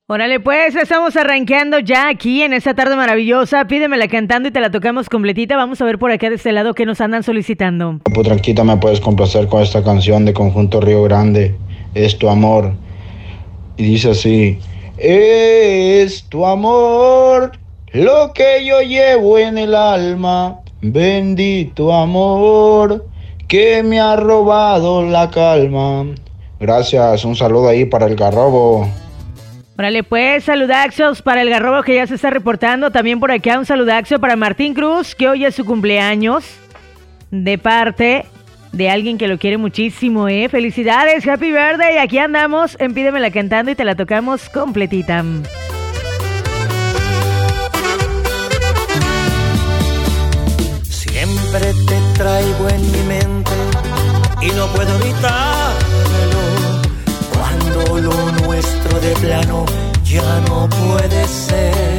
Órale, pues estamos arranqueando ya aquí en esta tarde maravillosa. Pídemela cantando y te la tocamos completita. Vamos a ver por acá de este lado qué nos andan solicitando. Tranquita, me puedes complacer con esta canción de Conjunto Río Grande, Es tu amor. Y dice así: es tu amor lo que yo llevo en el alma, bendito amor que me ha robado la calma. Gracias, un saludo ahí para el Garrobo. Órale, pues, saludaxos para el Garrobo que ya se está reportando. También por acá un saludaxo para Martín Cruz, que hoy es su cumpleaños, de parte de alguien que lo quiere muchísimo, ¿eh? Felicidades, happy birthday. Aquí andamos en Pídemela cantando y te la tocamos completita. Siempre te traigo en mi mente y no puedo evitarlo. Cuando lo nuestro de plano ya no puede ser.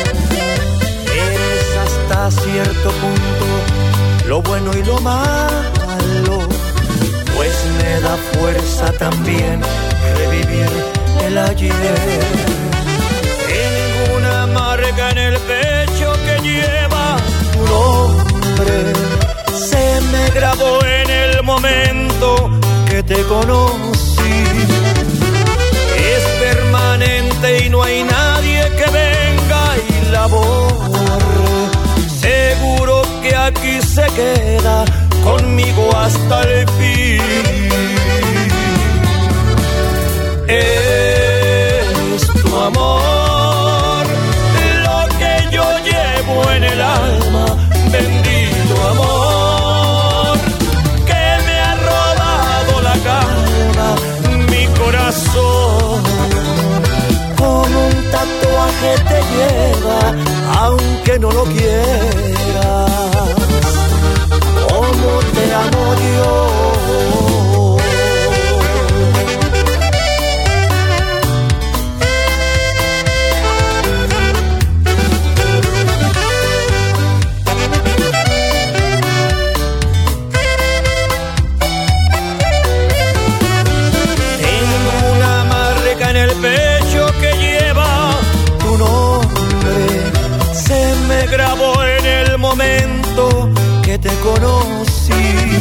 Eres hasta cierto punto lo bueno y lo malo, pues me da fuerza también revivir el ayer. Tengo una marca en el pecho que lleva tu nombre, se me grabó en el momento que te conocí. Es permanente y no hay nadie que venga y la borre. Seguro que aquí se queda conmigo hasta el fin. Es tu amor lo que yo llevo en el alma, bendito amor que me ha robado la calma, mi corazón. Como un tatuaje te lleva, aunque no lo quieras. Como te amo yo. Tengo una marca en el pecho que lleva tu nombre, se me grabó en el momento que te conocí.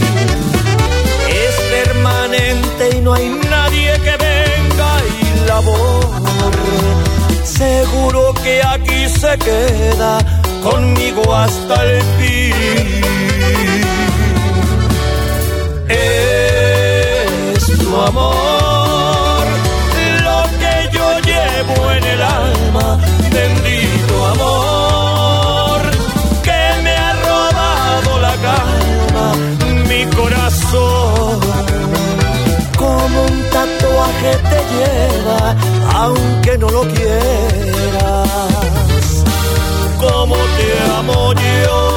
Es permanente y no hay nadie que venga y la borre. Seguro que aquí se queda conmigo hasta el fin. Es tu amor lo que yo llevo en el alma, bendito amor que me ha robado la calma, mi corazón. Como un tatuaje te lleva, aunque no lo quieras. Como te amo yo.